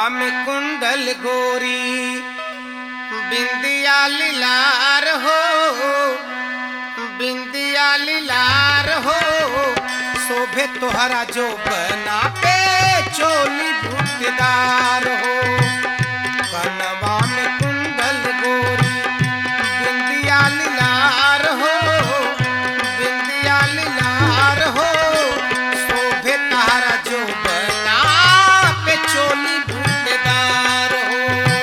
में कुंडल गोरी बिंदिया लीलार हो, बिंदिया लीलार हो, शोभे तोहरा जो बना पे चोली बूटेदार हो। कनवा में कुंडल गोरी बिंदिया लीलार हो, बिंदिया लीलार हो, शोभे तोहरा जो बना पे चोली बूटेदार हो।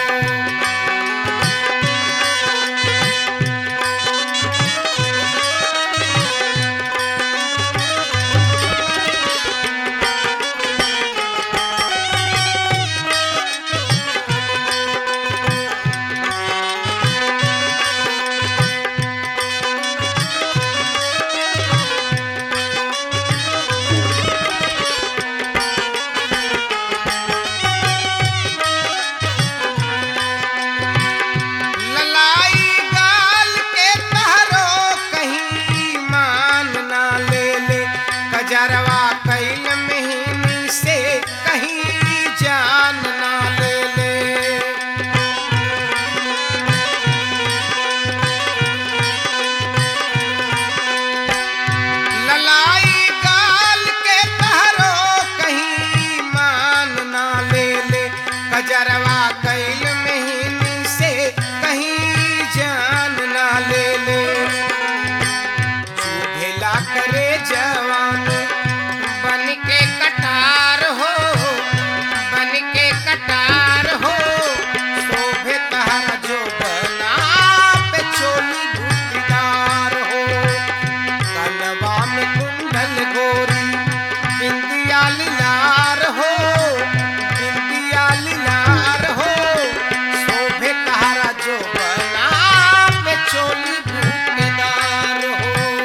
गजरवा कैल महीनी से कहीं जान ना ले ले। ललाई गाल के तहरो कहीं मान ना ले ले। गजरवा कैल महीनी से कहीं जान ना ले ले। चूभेला करे जवान बन के कटार हो, बन के कटार हो, शोभे तहरा जो बना पे चोली बूटेदार हो। कनवा में कुंडल गोरी बिंदिया लीलार हो, बिंदिया लीलार हो, शोभे तहरा जो बना पे चोली बूटेदार हो।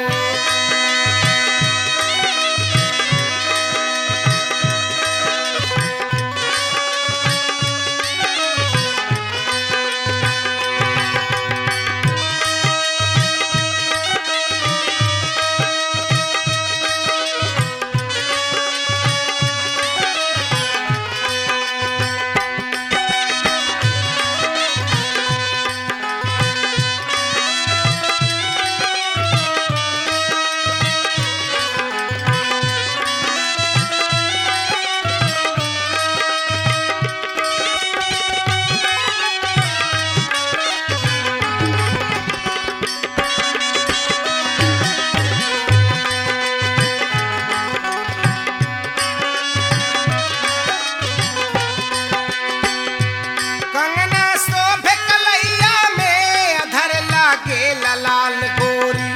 लाल गोरी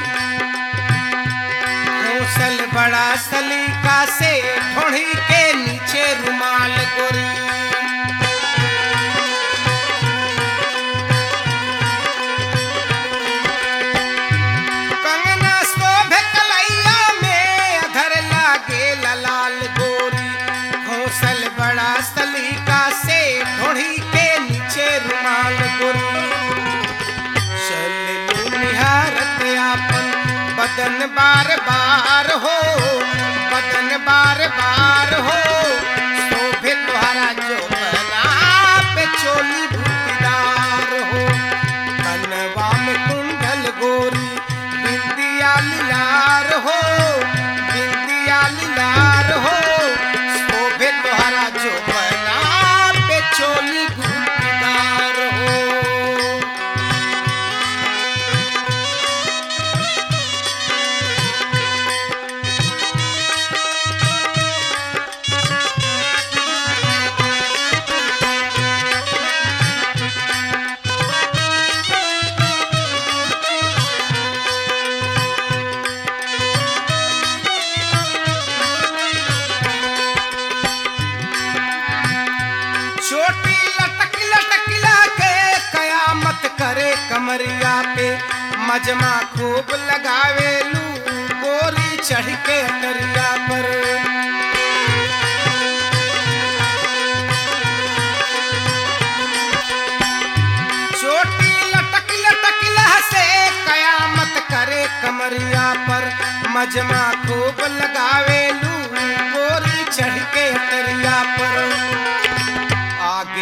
घूसल बड़ा सलीका से ढोड़ी के नीचे रुमाल गोरी। कंगना शोभे कलैया में अधर लागे लाल गोरी घूसल बड़ा सलीका से ढोड़ी के नीचे रुमाल गोरी। निहारत आपन बदन बार बार हो, बदन बार बार हो, शोभे तोहरा जो बना पे चोली बूटेदार हो। कनवा में कुंडल गोरी बिंदिया लीलार हो, बिंदिया लीलार हो, शोभे तोहरा जो बना पे चोली बूटेदार हो। छोटी लटक लटक के कयामत करे कमरिया पे मजमा खूब लगावे लू गोरी चढ़ के अटरिया पर। छोटी लटक से कयामत करे कमरिया पर मजमा खूब लगावे लू गोरी चढ़ के अटरिया पर।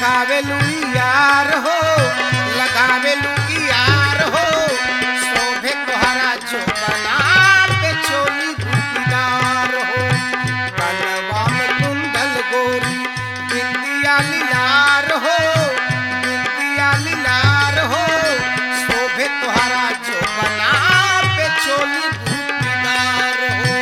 लगावेलू यार हो, लगावेलू यार हो, शोभे तोहरा जो बना पे चोली बूटीदार हो। कनवा में कुंडल गोरी बिंदिया लीलार हो, बिंदिया लीलार हो, शोभे तोहरा जो बना पे चोली बूटीदार हो।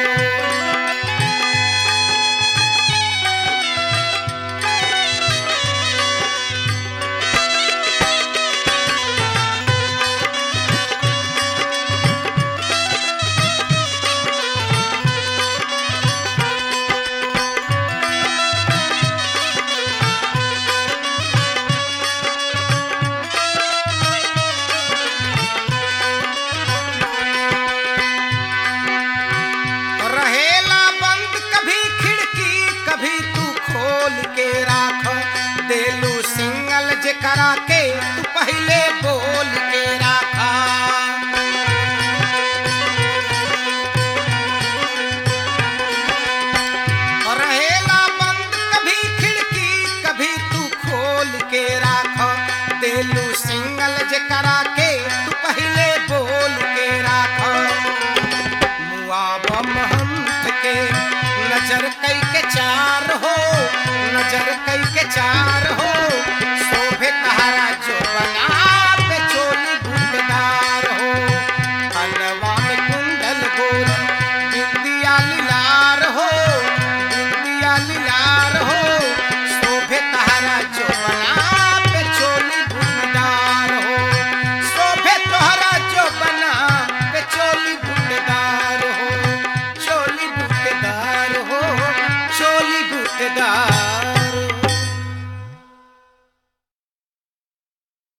रहेला बंद कभी खिड़की कभी तू खोल के राख, देलू सिंगल जे करा के तू पहले बोल के राखा। रहेला बंद कभी खिड़की कभी तू खोल के राख, देलू सिंगल जे करा के तू पहले बोल के राखा। मुआवा महंत के नजर कई के चार हो, नजर कई के चार